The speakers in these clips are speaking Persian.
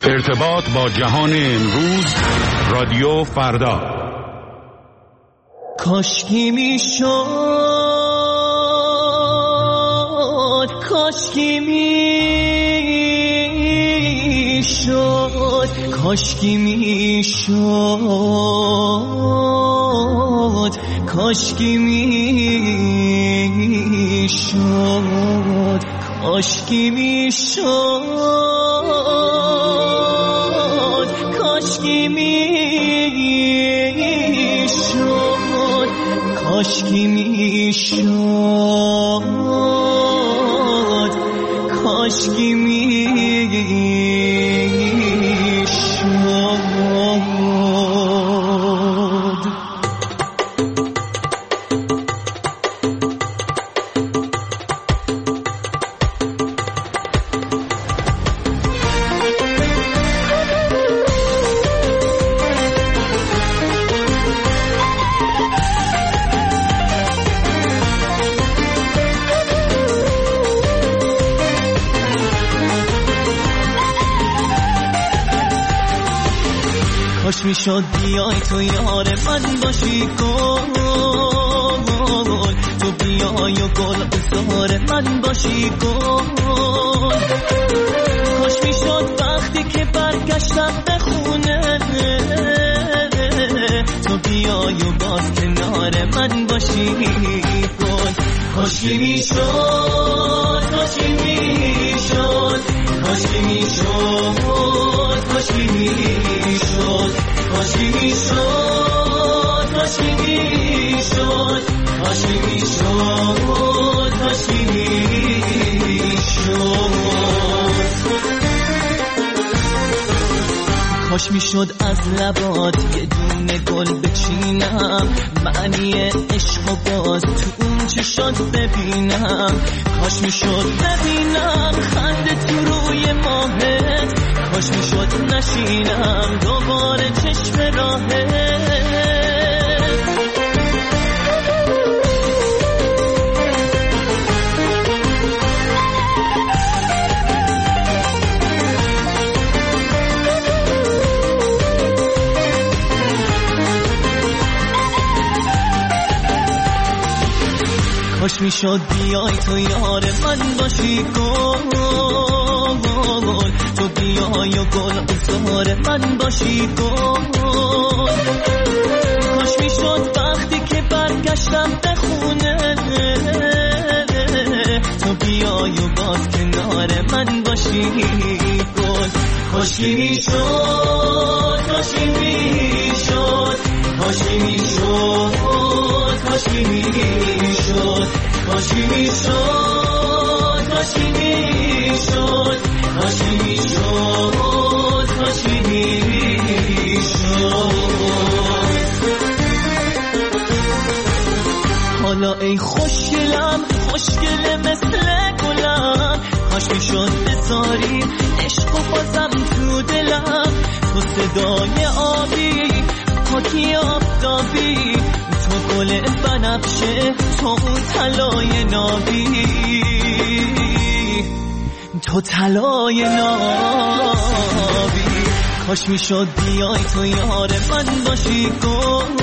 ارتباط با جهان امروز، رادیو فردا. کاشکی میشد، کاشکی میشد، کاشکی میشد، کاشکی میشد، کاشکی میشد، کاشکی میشد، کاشکی میشد، کاشکی میشد. کاش میشد بیای تو یار من باشی گل، تو بیای و گل بزار من باشی گل. کاش میشد وقتی که برگشتم به خونه تو بیای و باز کنار من باشی گل. کاشکی میشد، کاشکی میشد، کاشکی میشد، کاشکی میشد، کاشکی میشد، کاشکی میشد، کاشکی میشد، کاشکی میشد. کاش میشد از لبات یه دونه گل بچینم، معنی عشق و باز تو اون چشات ببینم. کاش میشد ببینم خنده تو روی ماهت، کاش میشد نشینم دوباره چشم راهت. کاش میشد بیای تو یار من باشی گل، تو بیای و گل بزار من باشی گل. کاش میشد وقتی که برگشتم به خونه تو بیای و باز کنار من باشی گل. کاشکی میشد، کاشکی میشد، کاشکی میشد، کاشکی میشد، کاشکی میشد، کاشکی میشد، کاشکی میشد، کاشکی میشد. حالا ای خوشگلم، خوشگل مثل گلم، کاش میشد بذاری عشق و بازم تو دلم. تو صدای آبی، پاکی آفتابی، تو گل بنفشه، تو اون طلای نابی، تو طلای نابی. کاش میشد بیای تو یار من باشی گل،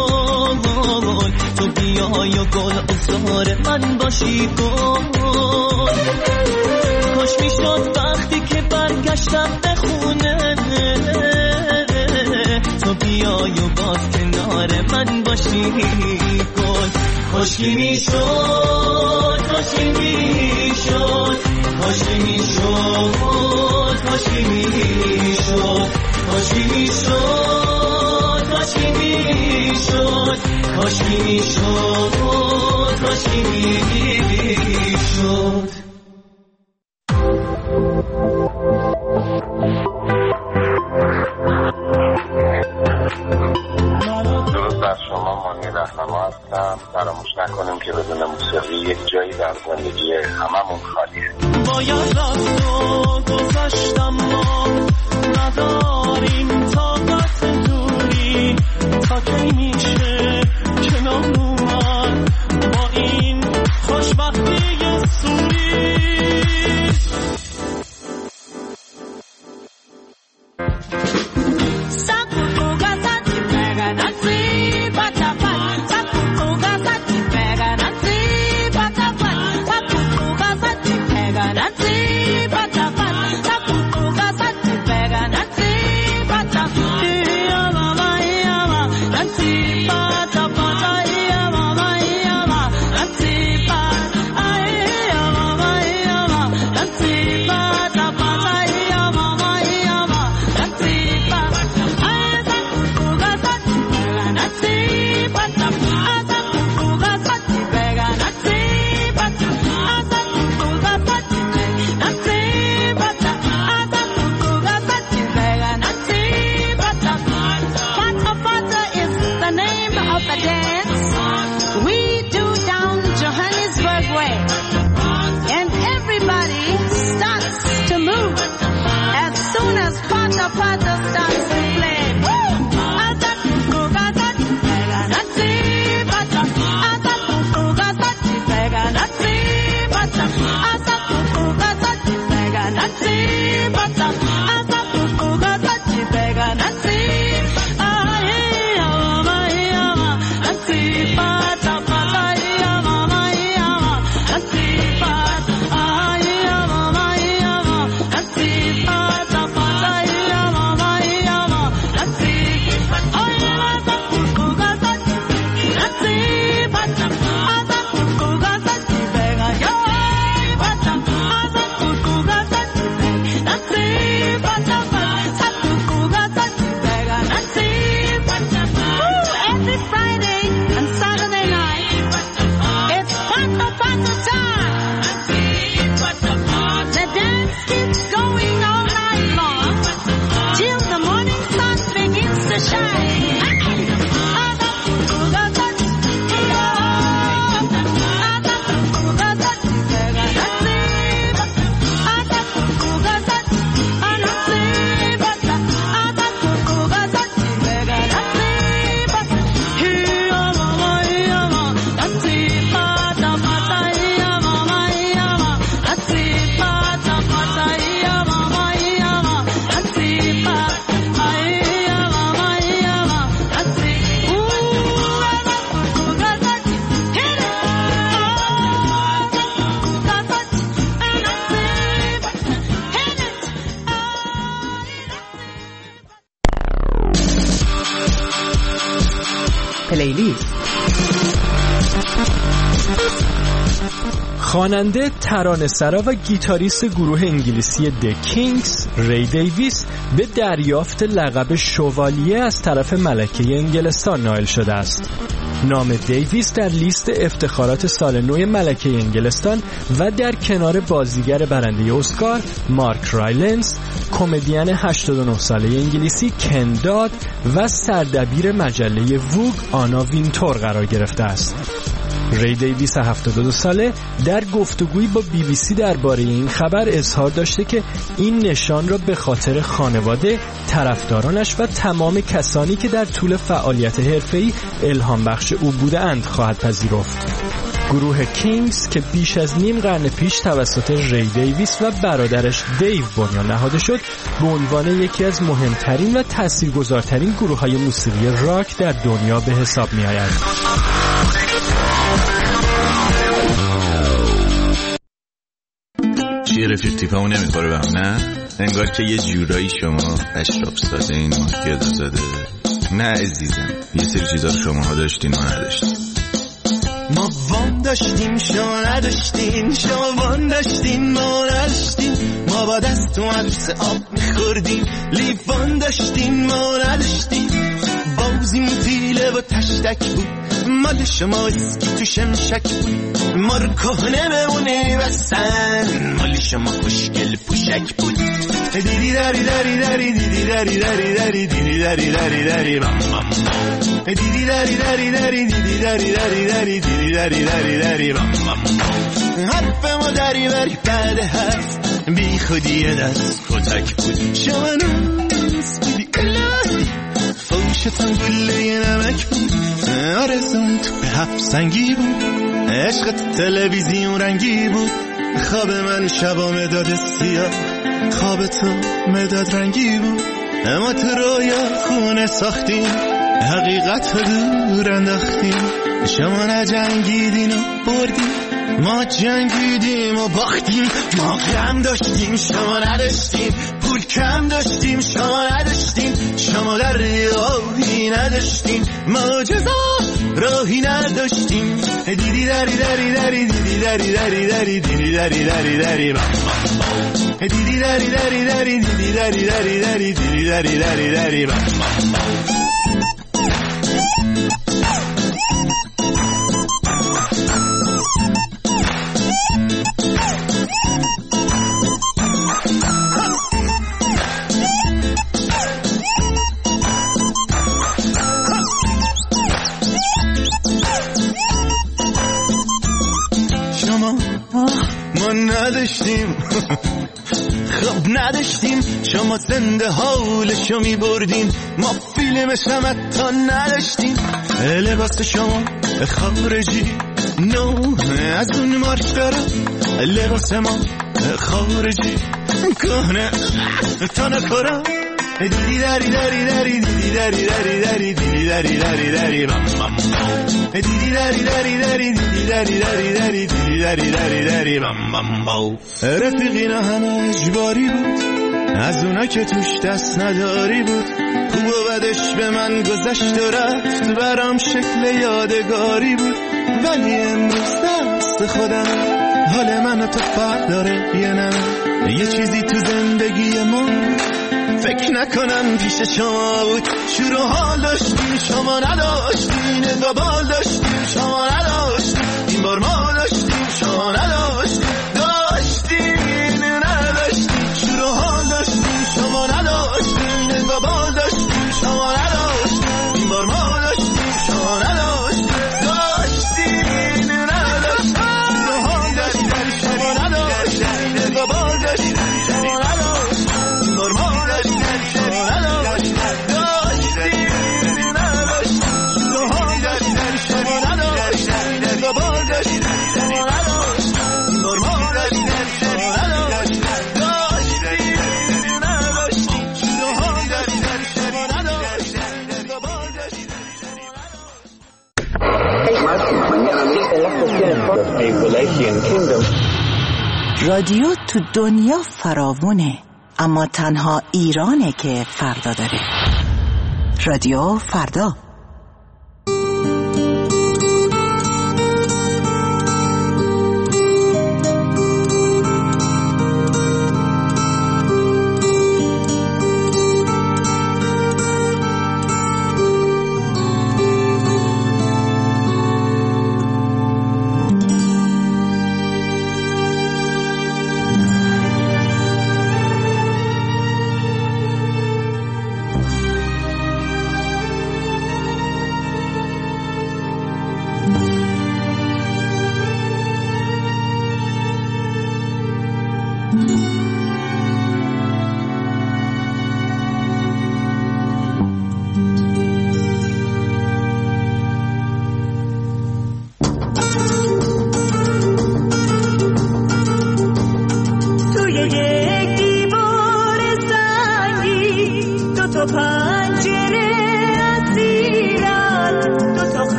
تو بیای و گل بزار من باشی گل. کاش میشد وقتی که برگشتم به خونه تو بیای و باز کنار من باشی گل. کاشکی میشد، کاشکی میشد، کاشکی میشد، کاشکی میشد، کاشکی میشد، کاشکی میشد، کاشکی میشد، کاشکی میشد. درود بر شما، مانی رهنما هستم. فراموش نکنیم که بدون موسیقی یک جایی در زندگی هممون خالیه. باید رفت و گذشتم، ما نداریم طاقت دوری، تا کی میشه کنار اومد با این خوشبختی سوری. پلیلیست. خواننده، ترانه‌سرا و گیتاریست گروه انگلیسی د کینگز ری دیویس به دریافت لقب شوالیه از طرف ملکه انگلستان نائل شده است. نام دیویس در لیست افتخارات سال نو ملکه انگلستان و در کنار بازیگر برنده اسکار مارک رایلنز، کمدین 89 ساله انگلیسی کن داد و سردبیر مجله ووگ آنا وینتور قرار گرفته است. ری دیویس 72 ساله در گفتگویی با BBC درباره این خبر اظهار داشته که این نشان را به خاطر خانواده، طرفدارانش و تمام کسانی که در طول فعالیت حرفه‌ای الهام بخش او بودند خواهد پذیرفت. گروه کینگز که بیش از نیم قرن پیش توسط ری دیویس و برادرش دیو بنیان نهاده شد، به عنوان یکی از مهمترین و تاثیرگذارترین گروه‌های موسیقی راک در دنیا به حساب می‌آید. چیه رفیق تیپمون نمیخوره به هم؟ نه؟ انگار که یه جورایی شما اشراف ساده این مارکت زده. نه عزیزم، یه سری چیزا رو شماها داشتین و نداشتین. ما وام داشتیم شما نداشتین، شما وام داشتین ما نداشتین. ما با دست و عدس آب میخوردیم، لیوان داشتین ما نداشتین. بازیم تیله و تشتک بود، مال شما اسکی تو شمشک بود. ما رو کهنه بمونه بستن، مال شما خوشگل پوشک بود. دیدی داری داری داری دیدی داری داری داری دیدی داری داری داری بام بام. دیدی داری داری داری دیدی داری داری داری دیدی داری داری داری بام بام. حرف ما داری بری بعد حرف، بی خودی دست کتک بود. شما نوز بودی الهی، فوشتم گله نمک بود. آرزون تو به هفت سنگی بود، عشقت تلویزیون رنگی بود. خواب من شبا مداد سیاه، خواب تو مداد رنگی بود. ما تو رویا خونه ساختیم، حقیقت رو دور انداختیم. شما نجنگیدین و بردیم، ما جنگیدیم و باختیم. ما غم داشتیم شما نداشتیم، پول کم داشتیم شما نداشتیم. شما در راهی نداشتیم، ما جزا راهی نداشتیم. دیدی داری داری داری دیدی داری داری داری دیدی داری داری داری دیدی داری داری داری دیدی داری داری داری دیدی داری داری داری. ما نداشتیم خب نداشتیم، شما زنده حالشو می بردین، ما فیلمش هم حتی نداشتیم. لباس شما خارجی نو از اون مارک داره، لباس ما خارجی کهنه تا نکارم. دیدی داری داری داری دیدی داری داری داری دیدی داری داری داری دیدی داری داری داری دیدی داری داری داری دیدی داری داری داری. رفیقینا همه اجباری بود، از اونا که توش دست نداری بود. خوب و بدش به من گذشت و رفت، برام شکل یادگاری بود. ولی امروز دست خودم، حال من و تو فرق داره یه نه. یه چیزی تو زندگی ما فکر نکنم پیش شما بود. شروع حال داشتیم شما نداشتین، انگابال داشتیم شما نداشتین، این بار ما داشتیم شما نداشتین. داشتین نداشتین، شروع حال داشتیم شما نداشتین، انگابال داشتیم شما نداشتین، این بار ما داشتیم شما نداشتین. داشتین نداشتین، شروع حال داشتیم شما نداشتین، انگابال داشتیم شما نداشتین، این بار ما رادیو تو دنیا فراوونه، اما تنها ایرانه که فردا داره. رادیو فردا.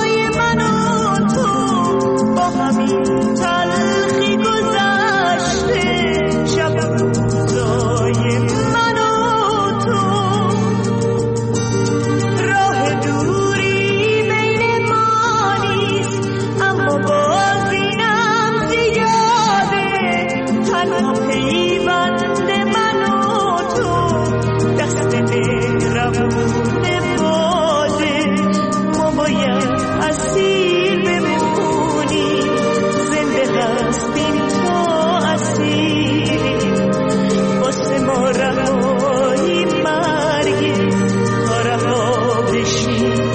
تلخی گذشته بارون باده ما باید اسیر بمونیم زنده هستیم تا اسیریم واسه ما رهایی مرگی تا رها بشیم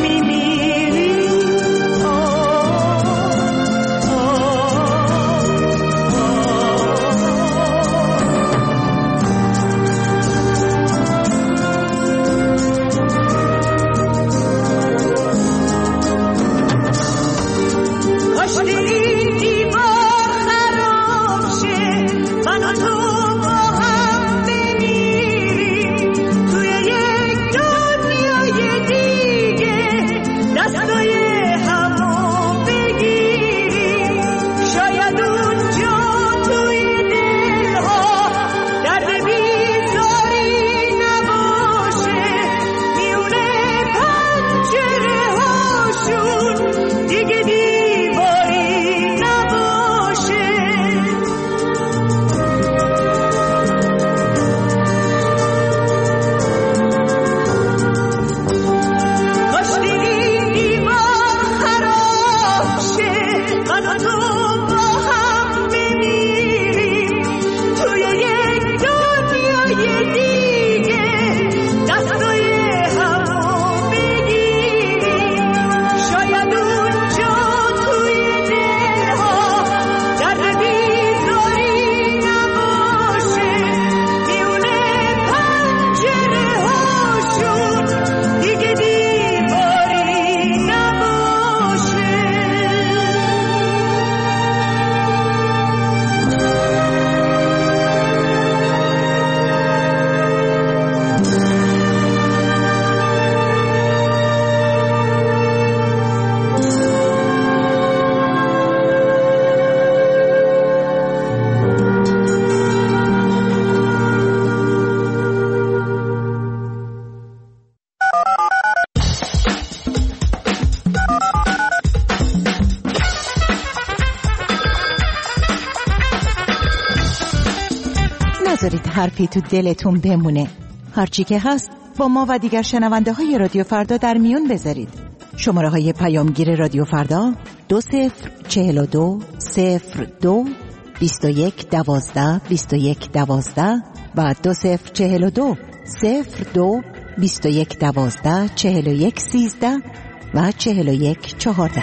نذارید حرفی تو دلتون بمونه. هرچی که هست با ما و دیگر شنونده های رادیو فردا در میون بذارید. شماره های پیامگیر رادیو فردا 2042 02 21 12 21 12 و 2042 02 21 12 41 13 و 41 14.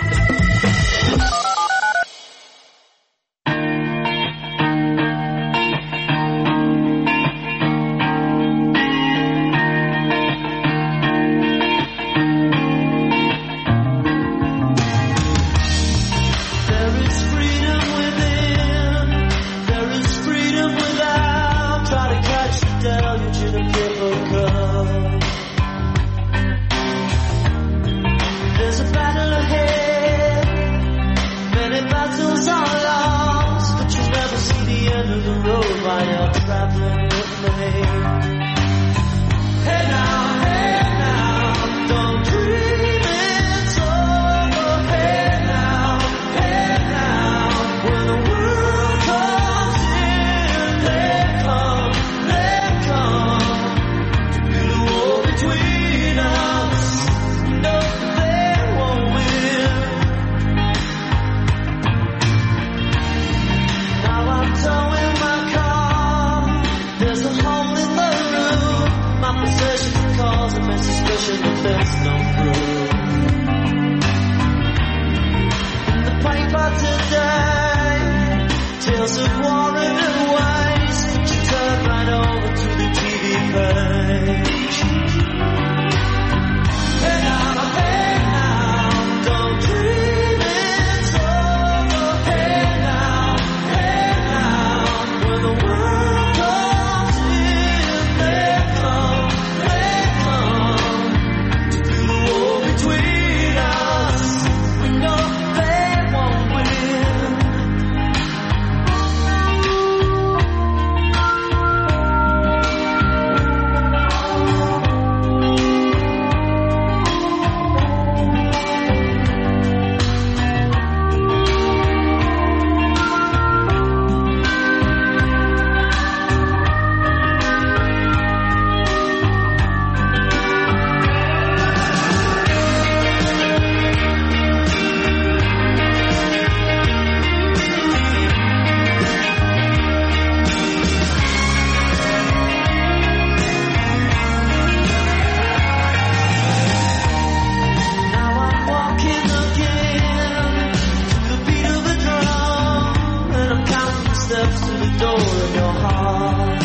steps to the door of your heart.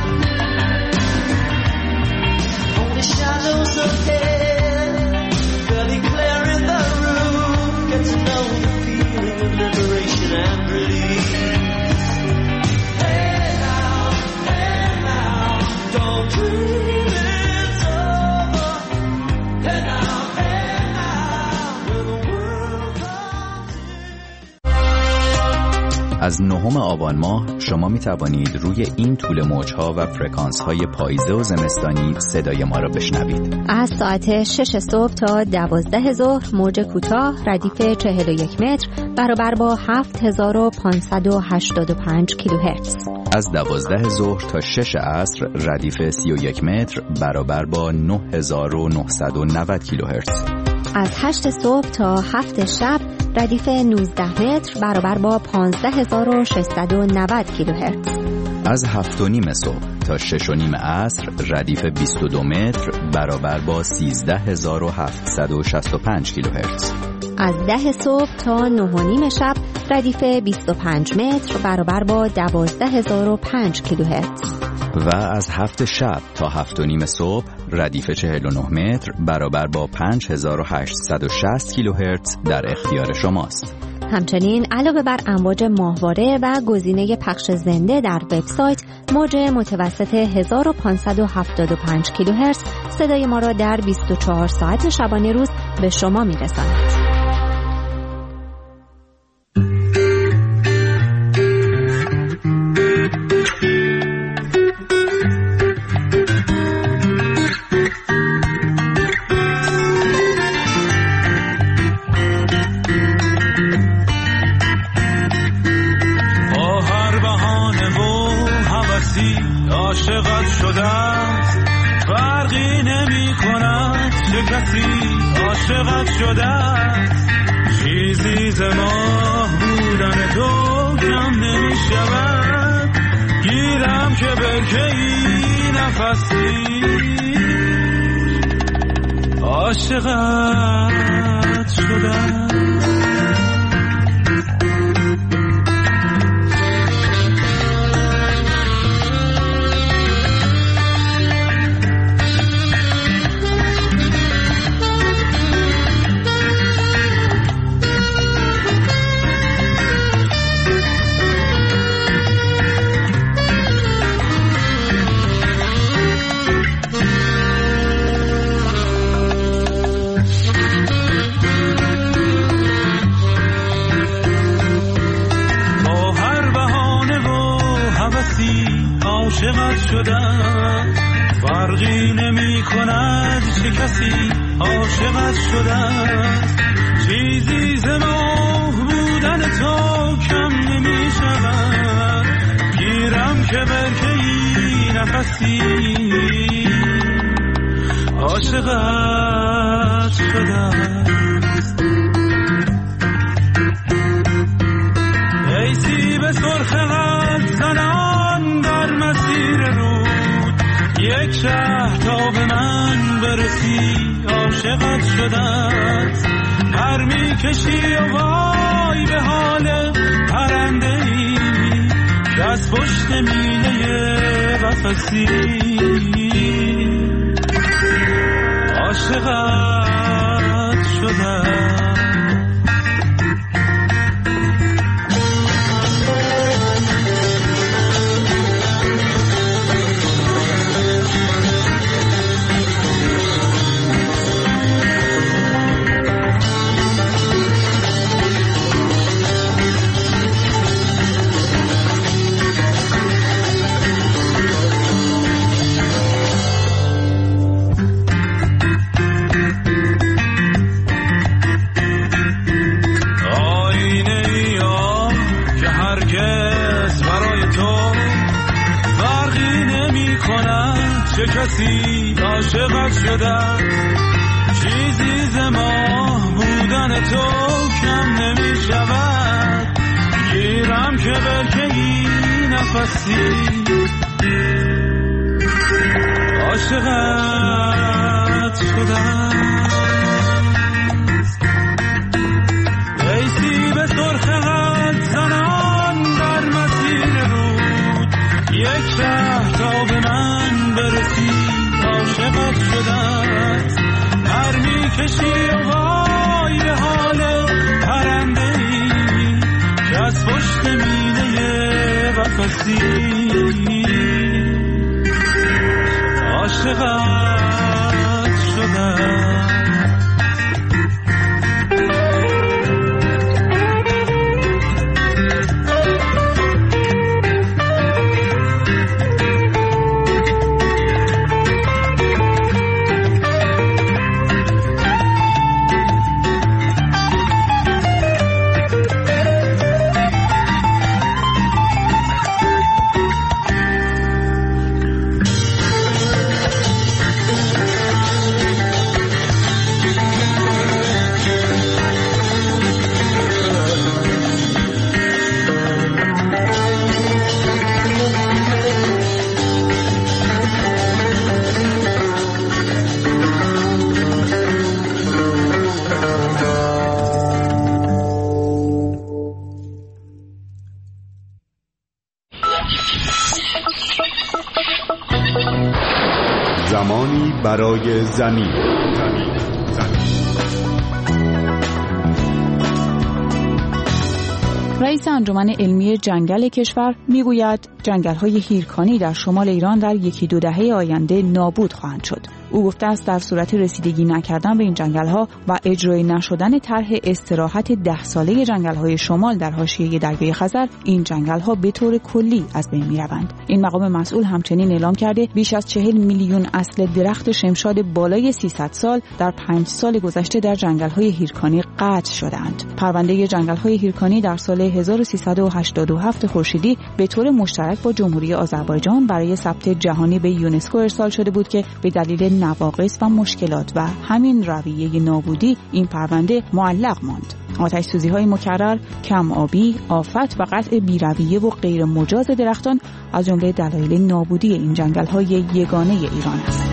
Only shadows ahead, barely clear in the room. Get to know the feeling of liberation and release. Hey now, don't dream it's over. Hey now, when the world comes in. از 9 آبان ماه شما می توانید روی این طول موج‌ها و فرکانس‌های پاییزه و زمستانی صدای ما را بشنوید. از ساعت 6 صبح تا 12 ظهر موج کوتاه ردیف 41 متر برابر با 7585 کیلوهرتز. از 12 ظهر تا 6 عصر ردیف 31 متر برابر با 9990 کیلوهرتز. از 8 صبح تا 7 شب ردیف 19 متر برابر با 15690 کیلوهرتز. از 7:30 صبح تا 6:30 عصر ردیف 22 متر برابر با 13765 کیلوهرتز. از 10 صبح تا 9:30 شب ردیف 25 متر برابر با 12005 کیلوهرتز. و از 7 شب تا 7:30 صبح ردیف 49 متر برابر با 5860 کیلوهرتز در اختیار شماست. همچنین علاوه بر امواج ماهواره و گزینه پخش زنده در وبسایت، موج متوسط 1575 کیلوهرتز صدای ما را در 24 ساعت شبانه روز به شما می‌رساند. عاشقت شده است فرقی نمی کند چه کسی عاشقت شده است. چیزی ز ماه بودن تو کم نمی شود. گیرم که برکه‌ای نفسی عاشقت شده است. عاشقت شدم فرقی نمی کند چه کسی عاشقت شدم. چیزی ز ماه بودن تو کم نمی شود. گیرم که برکه‌ای نفسی عاشقت شدم. ایسی به سرخ قلب زنان در مسیر رود، یک شهر تا به من برسی عاشقت شدت. پر می کشی و وای به حال پرنده‌ای که از پشت میله قفسی عاشقت شدت. چه کسی عاشقت شده. چیزی ز ماه بودن تو کم نمی شود. گیرم که برکه‌ای نفسی عاشقت شده. ایسی به سرخ قد زنان در مسیر یک ره تا به من برسی عاشقت شدم هر میکشی و وای به حال پرنده‌ای که از پشت مینه قفسی عاشقت شدم. زمانی برای زمین. رئیس انجمن علمی جنگل کشور میگوید جنگل‌های هیرکانی در شمال ایران در 1-2 دهه آینده نابود خواهند شد. او گفته است در صورت رسیدگی نکردن به این جنگل‌ها و اجرای نشدن طرح استراحت 10 ساله جنگل‌های شمال در حاشیه دریای خزر، این جنگل‌ها به طور کلی از بین می‌روند. این مقام مسئول همچنین اعلام کرده بیش از 40 میلیون اصل درخت شمشاد بالای 300 سال در 5 سال گذشته در جنگل‌های هیرکانی قطع شدند. پرونده جنگل‌های هیرکانی در سال 1387 خورشیدی به طور مشترک با جمهوری آذربایجان برای ثبت جهانی به یونسکو ارسال شده بود که به دلیل نواقص و مشکلات و همین رویه نابودی این پرونده معلق ماند. آتش سوزی‌های مکرر، کم آبی، آفت و قطع بی‌رویه و غیر مجاز درختان از جمله دلایل نابودی این جنگل‌های یگانه ایران است.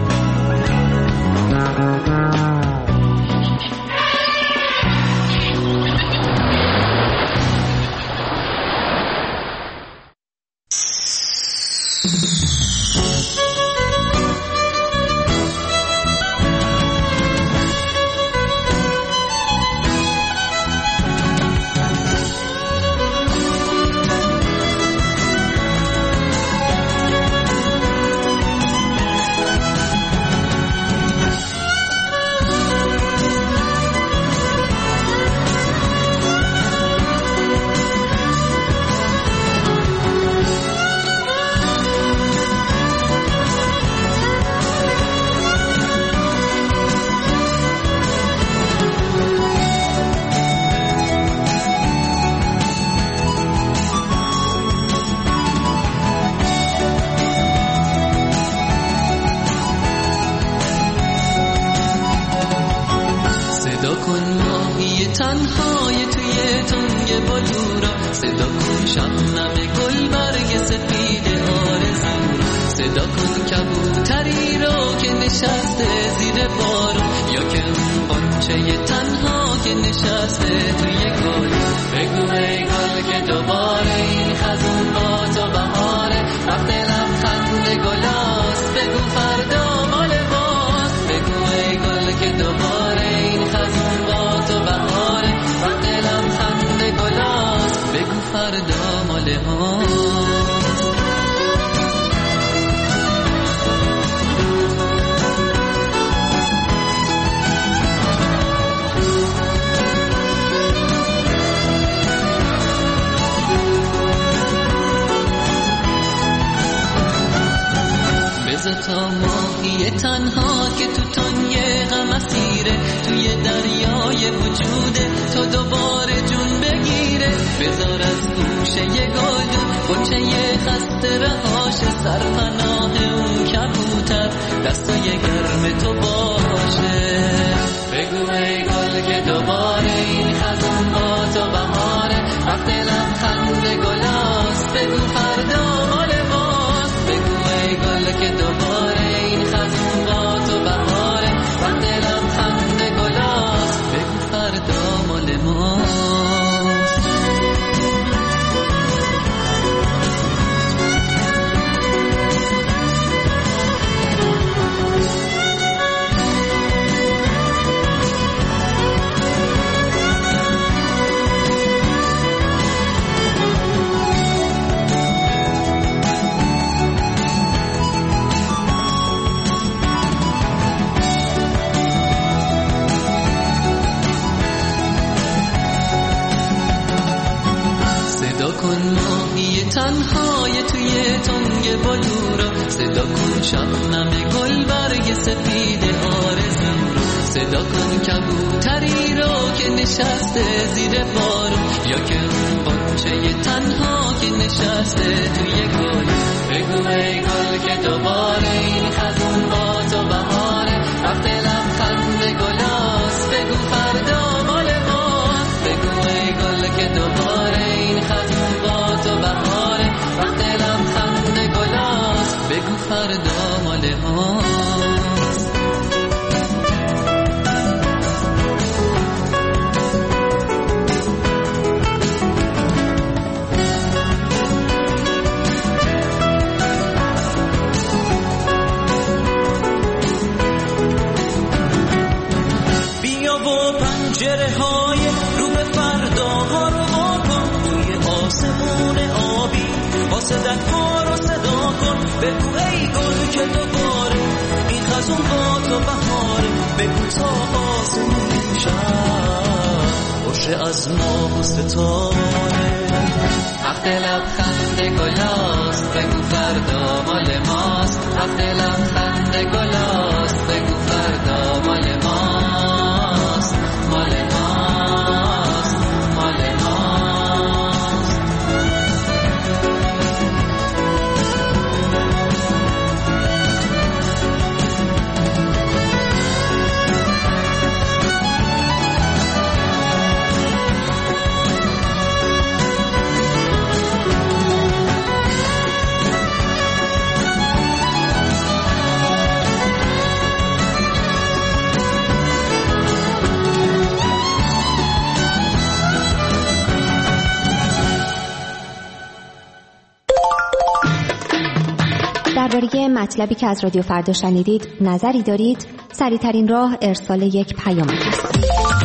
تنهای توی تنگ بلورا، صدا کن شبنم گل برگ سفید آرزو را، صدا کن کبوتری را که نشسته زیر بارون، یا که اون قنچه تنها که نشسته توی گل. بگو ای گل که دوباره این خزون با تو بهاره، وقت لبخند گلاست، بگو فردا مال ماست. بگو ای گل که دوباره این خزون با تو بهاره، وقت لبخند گلاست، بگو فردا مال ماست. تا ماهی تنها که تو تنگ غم اسیره، توی دریای وجوده تو دوباره جون بگیره. بذار از گوشه گلدون قنچه خسته رهاش، سرپناه اون کبوتر دستای گرم تو باشه. بگو ای گل که دوباره این خزون با تو بهاره، وقت لبخند گلاست، بگو فردا مال ماست. بگو ای گل که دوباره این خزون با تو بهاره، وقت لبخند گلاست، بگو فردا مال ماست. ماهی تنهای توی تنگ بلورا، صدا کن شبنم گل برگ سپید آرزو رو، صدا کن کبوتری رو که نشسته زیر بارون، یا که اون بچه تنها که نشسته توی گل. بگو ای گل که دوباره این خزون با تو بهاره، وقت لبخند گلاست بگو فردا مال ماست. بگو ای گل که دوباره این خزون با تو بهاره، وقت لبخند گلاست بگو فردا مال ماست. پنجره های رو به فرداها رو آکن، روی آسمون آبی واسدت ها رو صدا کن. بگو ای گل که دوباره این خزون با تو بهاره، بگو تا آسمون شب باشه از ما و ستاره. وقت لبخند گلاست بگو فردا مال ماست، وقت لبخند گلاست بگو فردا مال ماست، مال ماست، مال ماست. درباره مطلبی که از رادیو فردا شنیدید نظری دارید؟ سریع‌ترین راه ارسال یک پیام است.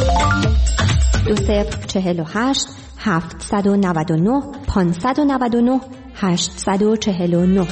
2048 799 599 849.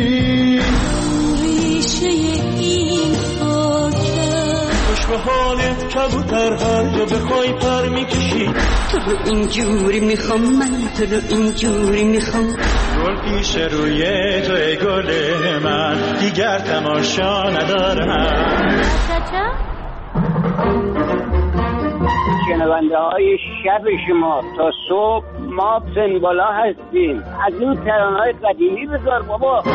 ریشه این خوش به حالت کبوتر هر جا بخوای پر میکشی تو رو اینجوری میخوام من تو رو اینجوری میخوام گل پیش روی توی گل من دیگر تماشا ندارم شنونده های شب شما تا صبح ما سنبالا هستیم از این ترانه‌های قدیمی بذار بابا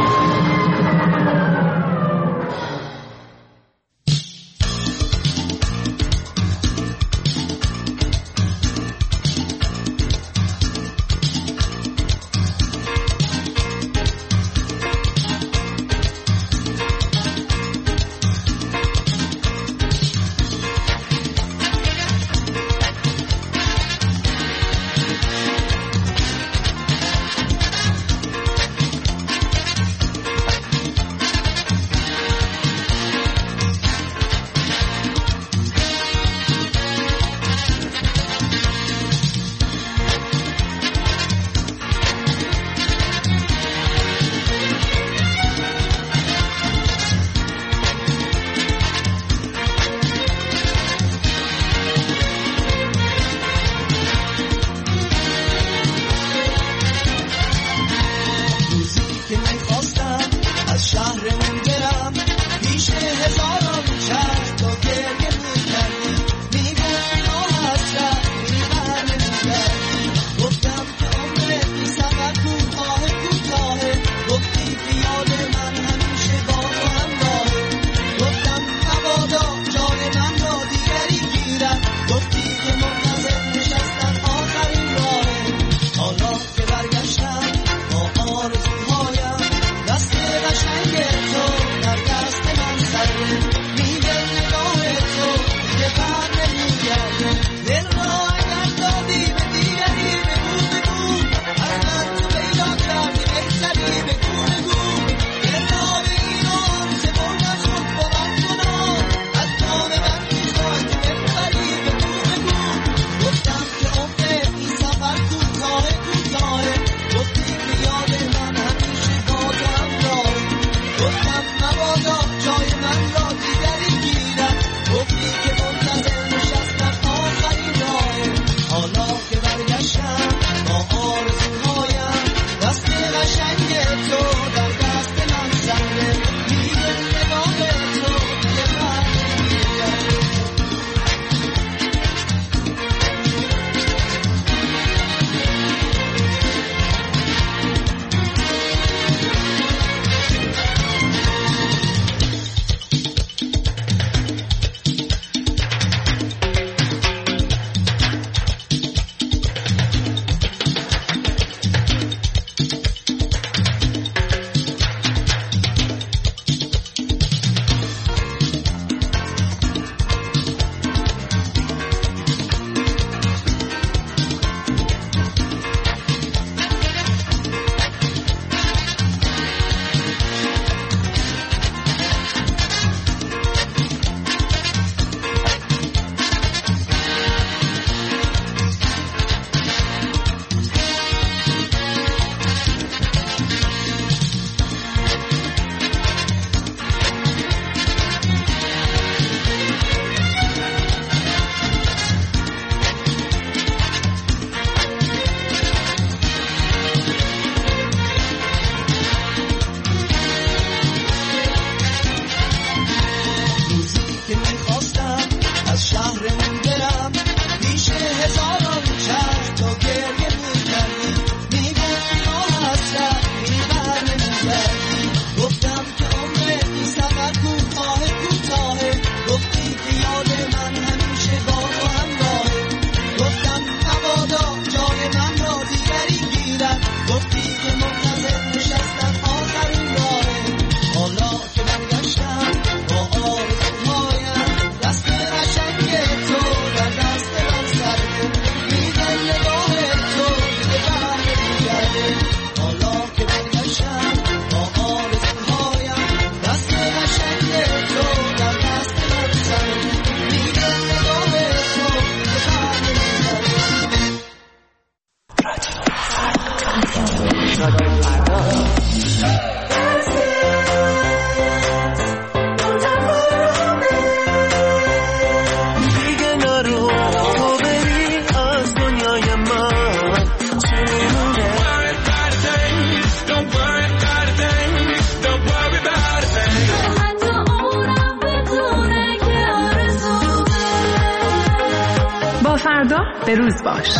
فردا به روز باش.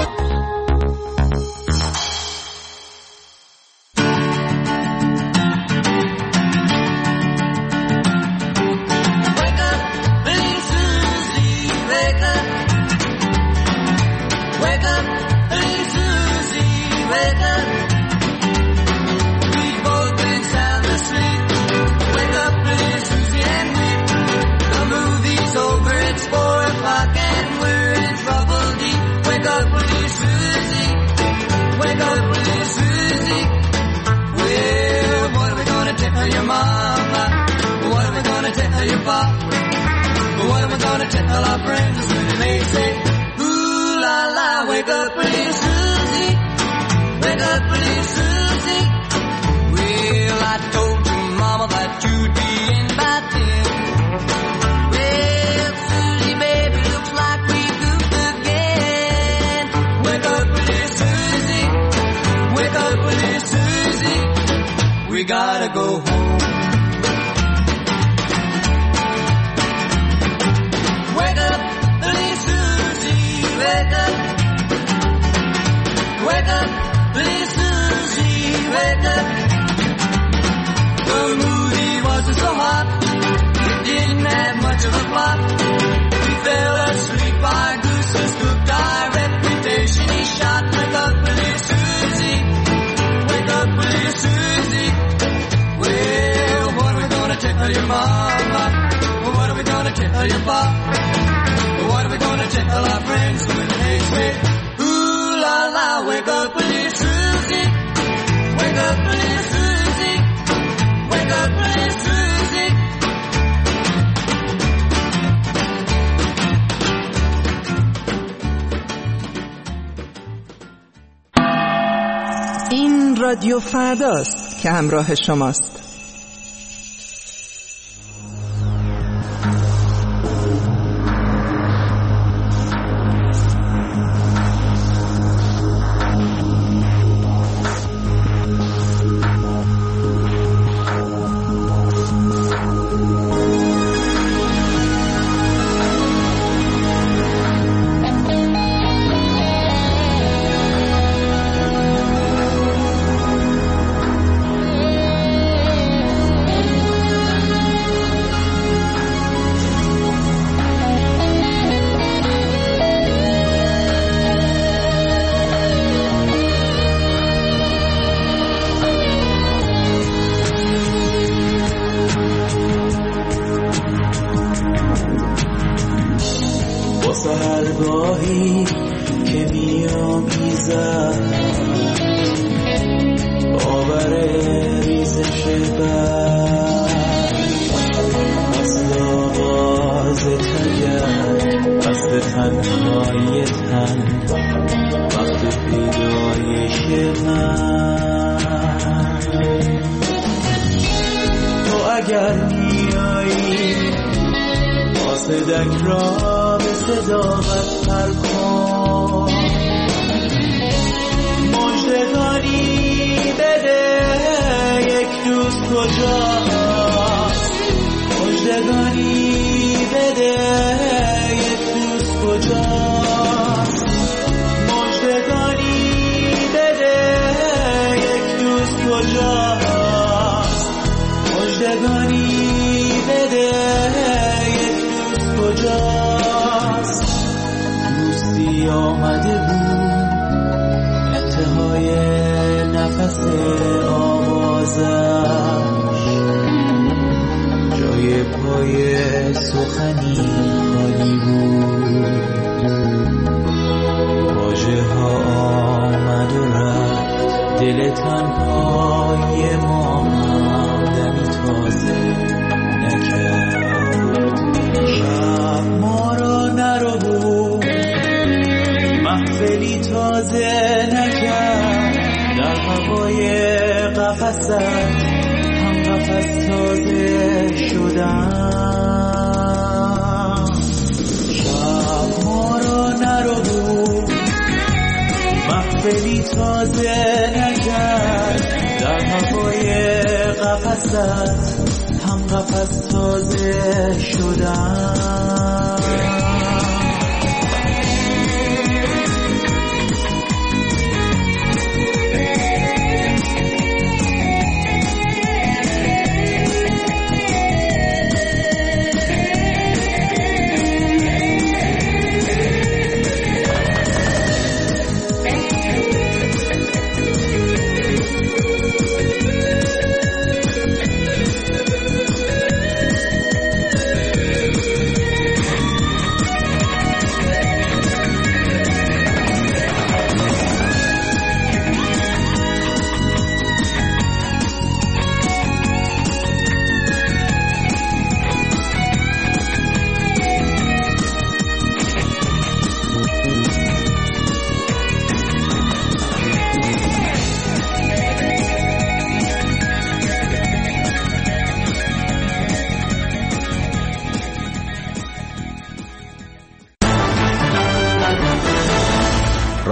Tell our friends when they say, ooh la la, wake up pretty Susie, wake up pretty Susie. Well, I told your mama that you'd be in by 10. Well, Susie, baby, looks like we goofed again. Wake up pretty Susie, wake up pretty Susie. We gotta go home. Wake up, wake up, please Susie, wake up. The movie wasn't so hot, it didn't have much of a plot. We fell asleep, our gooses cooked, our reputation he shot. Wake up, please Susie, wake up, please Susie. Well, what are we gonna tell your mama? What are we gonna tell your pop? What are we gonna tell our friends when they say, ooh la la, wake up please Susie, wake up please Susie, wake up please Susie. این رادیو فرداست که همراه شماست. سحرگاهی که میامیزد باور ریزش برد اصل آغاز تگرد قصد تنهای تن وقت پیدایش من تو اگر میایی قاصدک را به صداقت پر کن مژدگانی بده یک روز کجاست مژدگانی بده یک روز کجاست مژدگانی بده یک روز کجاست مژدگانی بده کجاست دوستی آمده بود انتهای نفس آوازش جای پای سخنی خالی بود واژه ها آمد و رفت دل تنهای ما هم دمی تازه نکرد شب ما را نرو محفلی تازه نکرد در هوای قفست هم قفس تازه شدم شب ما را نرو محفلی تازه نکرد در هوای قفست هم قفس تازه شدم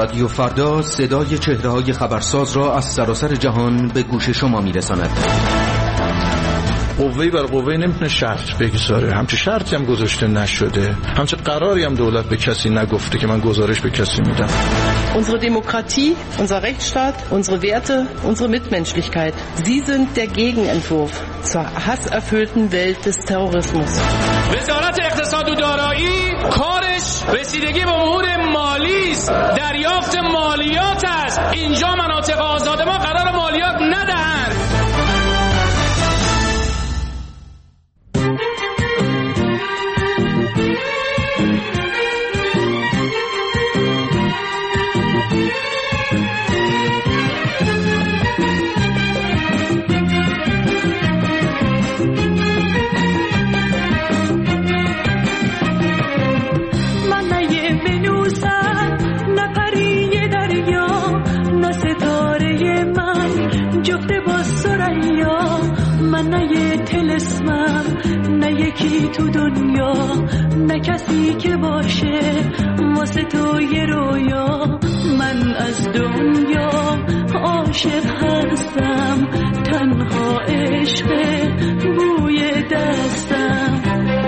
رادیو فردا صدای چهره‌های خبرساز را از سراسر جهان به گوش شما می‌رساند. قوه‌ای بر قوه نمیتونه شرط بگذاره، همچه شرطی هم گذاشته نشده، همچه قراری هم دولت به کسی نگفته که من گزارش به کسی میدم. Unsere Demokratie, unser Rechtsstaat, unsere Werte, unsere Mitmenschlichkeit. Sie sind der Gegenentwurf zur hasserfüllten Welt des Terrorismus. وزارت اقتصاد و دارایی کارش رسیدگی به امور مالی است، دریافت مالیات است. اینجا مناطق آزاد ما قرار مالیات ندهند. تو دنیا نه کسی که باشه واسه تو یه رویا. من از دنیا عاشق هستم، تنها عشق بوی دستم.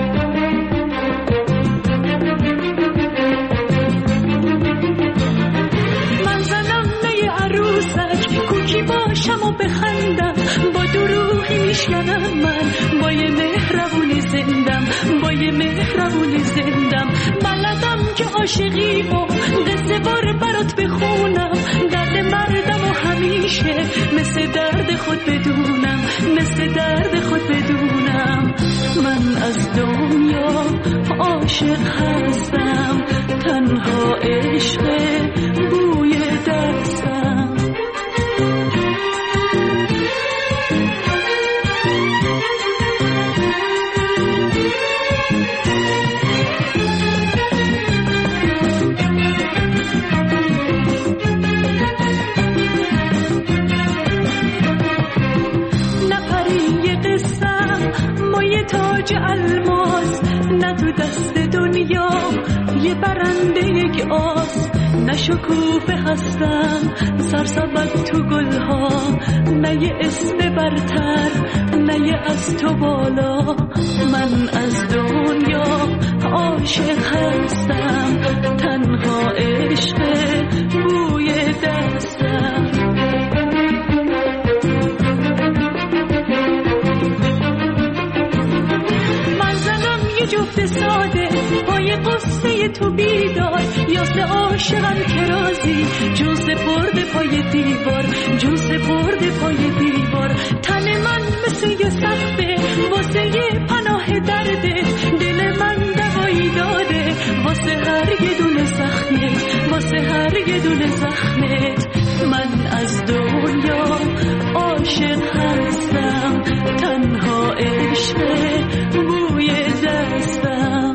من زنم نه عروسک، کوکی باشم و بخندم، با دروغی میشکنم من با یه مهربونی زندم، با یه مهربونی زندم. بلدم که عاشقی و قصه بار برات بخونم، درد مردم و همیشه مثل درد خود بدونم، مثل درد خود بدونم. من از دنیا عاشق هستم، تنها عشق بوی دستم. تاج الماس نه تو دست دنیا یه برنده یک آس، نه شکوفه هستم سرسبد تو گلها، نه یه اسم برتر نه یه از تو بالا. من از دنیا عاشق هستم، تنها عشق بوی دستم. جفت ساده پای قصه تو بیدار، یاسه عاشقم که رازی جون سپرده پای دیوار، جون سپرده پای دیوار. تن من مثل یه سخته واسه یه پناه درده، دل من دوایی داده واسه هر یه دونه زخمت، واسه هر یه دونه زخمت. من از دنیا عاشق هستم، تنها عشق بوی دستم.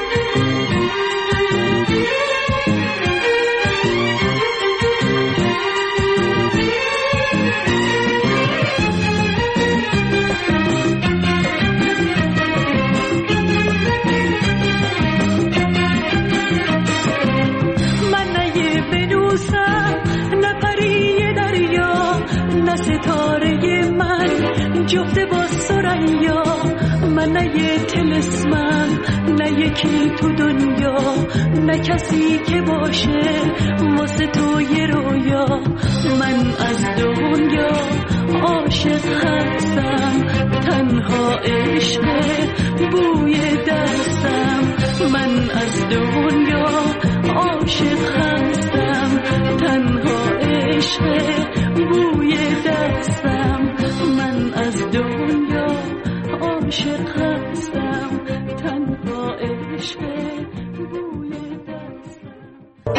من نه یه بنوسم نه پری دریا، نه ستاره من جفت با سریا. من نه یه طلسمم نه یکی تو دنیا، نه کسی که باشه واسه تو یه رویا. من از دنیا عاشق هستم، تنها عشق بوی دستم. من از دنیا عاشق هستم، تنها عشق بوی دستم. من از دنیا عاشق هستم، تنها عشق بوی دستم.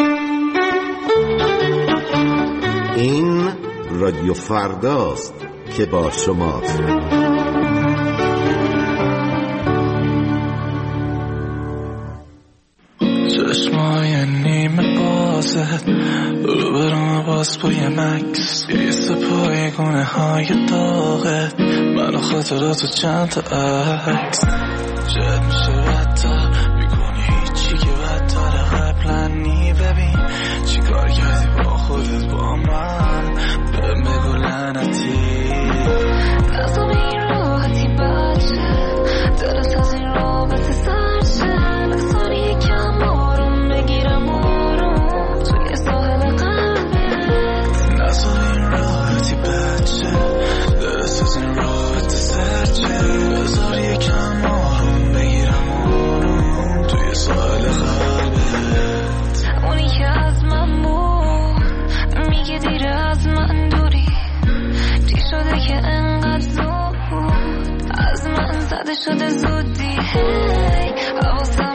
این رادیو فرداست که با شماست. چشمای نیمه بازت رو برام باز با یه مکس، ایست پای گونه های داغت، من و خاطرات و چند تا عکس. جد میشه بدتر میکنی هیچی که بدتره قبلا نی. ببین چی کار کرد خودت با من بگو لعنتی نظر این راحتی بچه درست از این رابطه سرشه بذار یکم آروم بگیرم آروم توی ساحل قلبت نظر این راحتی بچه درست از این رابطه سرشه بذار یکم آروم بگیرم آروم توی ساحل قلبت اونی که از من بود میگه دیر از من دوری چی شده که انقدر زود از من زده شده زودی هی حواسم